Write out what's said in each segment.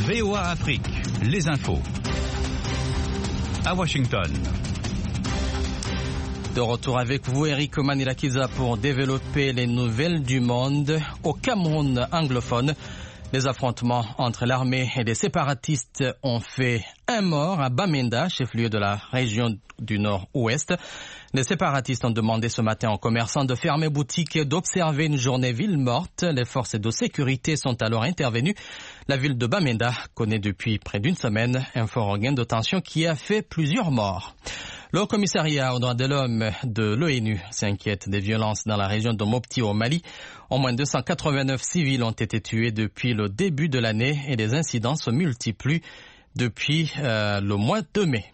VOA Afrique, les infos. À Washington. De retour avec vous, Eric Manilakiza, pour développer les nouvelles du monde. Au Cameroun anglophone, les affrontements entre l'armée et les séparatistes ont fait un mort à Bamenda, chef-lieu de la région du nord-ouest. Les séparatistes ont demandé ce matin aux commerçants de fermer boutique et d'observer une journée ville morte. Les forces de sécurité sont alors intervenues. La ville de Bamenda connaît depuis près d'une semaine un fort regain de tension qui a fait plusieurs morts. Le Haut-Commissariat aux droits de l'homme de l'ONU s'inquiète des violences dans la région de Mopti au Mali. Au moins 289 civils ont été tués depuis le début de l'année et les incidents se multiplient depuis le mois de mai.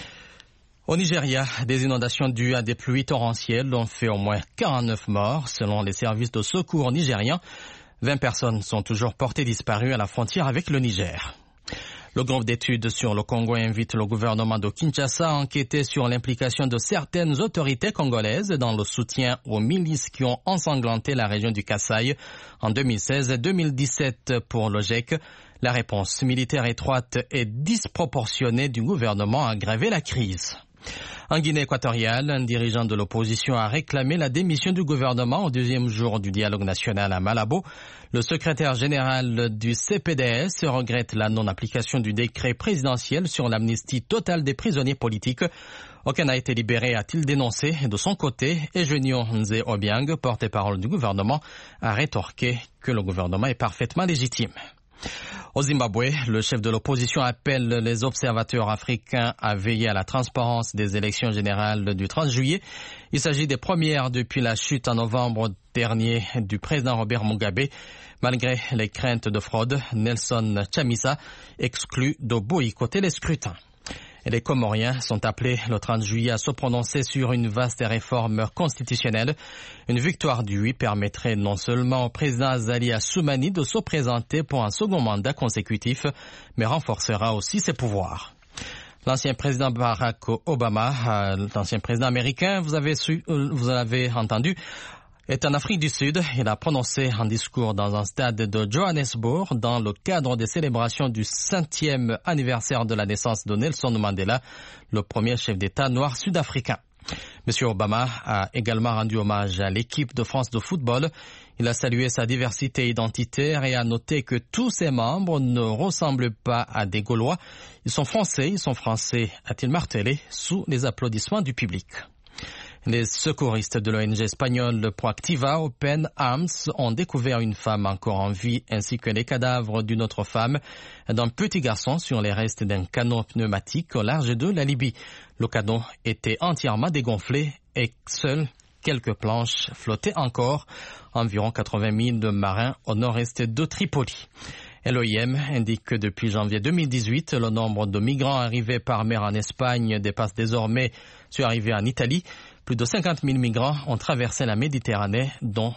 Au Nigeria, des inondations dues à des pluies torrentielles ont fait au moins 49 morts selon les services de secours nigérians. 20 personnes sont toujours portées disparues à la frontière avec le Niger. Le groupe d'études sur le Congo invite le gouvernement de Kinshasa à enquêter sur l'implication de certaines autorités congolaises dans le soutien aux milices qui ont ensanglanté la région du Kasaï en 2016 et 2017 pour le GIEC. La réponse militaire étroite et disproportionnée du gouvernement a aggravé la crise. En Guinée équatoriale, un dirigeant de l'opposition a réclamé la démission du gouvernement au deuxième jour du dialogue national à Malabo. Le secrétaire général du CPDS regrette la non-application du décret présidentiel sur l'amnistie totale des prisonniers politiques. Aucun n'a été libéré, a-t-il dénoncé. De son côté, Egenio Nze Obiang, porte-parole du gouvernement, a rétorqué que le gouvernement est parfaitement légitime. Au Zimbabwe, le chef de l'opposition appelle les observateurs africains à veiller à la transparence des élections générales du 30 juillet. Il s'agit des premières depuis la chute en novembre dernier du président Robert Mugabe. Malgré les craintes de fraude, Nelson Chamisa exclut de boycotter les scrutins. Et les Comoriens sont appelés le 30 juillet à se prononcer sur une vaste réforme constitutionnelle. Une victoire du oui permettrait non seulement au président Azali Assoumani de se présenter pour un second mandat consécutif, mais renforcera aussi ses pouvoirs. L'ancien président Barack Obama, l'ancien président américain, vous avez entendu, est en Afrique du Sud. Il a prononcé un discours dans un stade de Johannesburg dans le cadre des célébrations du 5e anniversaire de la naissance de Nelson Mandela, le premier chef d'État noir sud-africain. M. Obama a également rendu hommage à l'équipe de France de football. Il a salué sa diversité identitaire et a noté que tous ses membres ne ressemblent pas à des Gaulois. Ils sont français, a-t-il martelé sous les applaudissements du public. Les secouristes de l'ONG espagnole Proactiva Open Arms ont découvert une femme encore en vie ainsi que les cadavres d'une autre femme d'un petit garçon sur les restes d'un canot pneumatique au large de la Libye. Le canot était entièrement dégonflé et seules quelques planches flottaient encore. Environ 80 000 de marins au nord-est de Tripoli. L'OIM indique que depuis janvier 2018, le nombre de migrants arrivés par mer en Espagne dépasse désormais ceux arrivés en Italie. Plus de 50 000 migrants ont traversé la Méditerranée, dont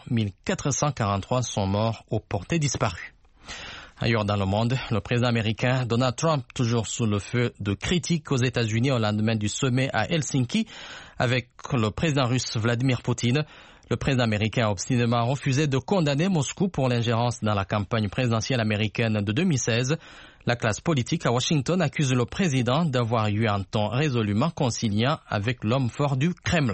1443 sont morts ou portés disparus. Ailleurs dans le monde, le président américain Donald Trump, toujours sous le feu de critiques aux États-Unis au lendemain du sommet à Helsinki avec le président russe Vladimir Poutine. Le président américain a obstinément refusé de condamner Moscou pour l'ingérence dans la campagne présidentielle américaine de 2016. La classe politique à Washington accuse le président d'avoir eu un ton résolument conciliant avec l'homme fort du Kremlin.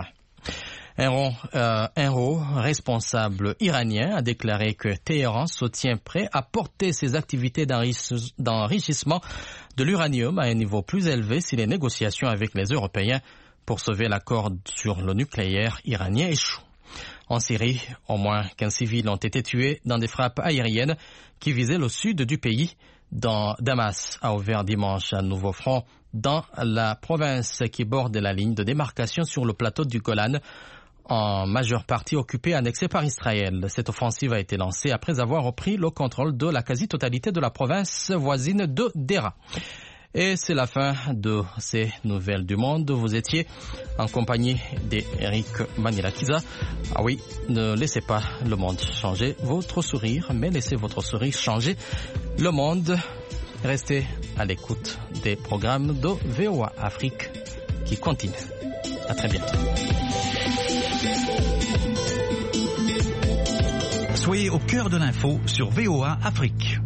Un haut responsable iranien a déclaré que Téhéran se tient prêt à porter ses activités d'enrichissement de l'uranium à un niveau plus élevé si les négociations avec les Européens pour sauver l'accord sur le nucléaire iranien échouent. En Syrie, au moins 15 civils ont été tués dans des frappes aériennes qui visaient le sud du pays. Damas a ouvert dimanche un nouveau front dans la province qui borde la ligne de démarcation sur le plateau du Golan, en majeure partie occupée et annexée par Israël. Cette offensive a été lancée après avoir repris le contrôle de la quasi-totalité de la province voisine de Dera. Et c'est la fin de ces nouvelles du monde. Vous étiez en compagnie d'Eric Manilakiza. Ah oui, ne laissez pas le monde changer votre sourire, mais laissez votre sourire changer le monde. Restez à l'écoute des programmes de VOA Afrique qui continuent. À très bientôt. Soyez au cœur de l'info sur VOA Afrique.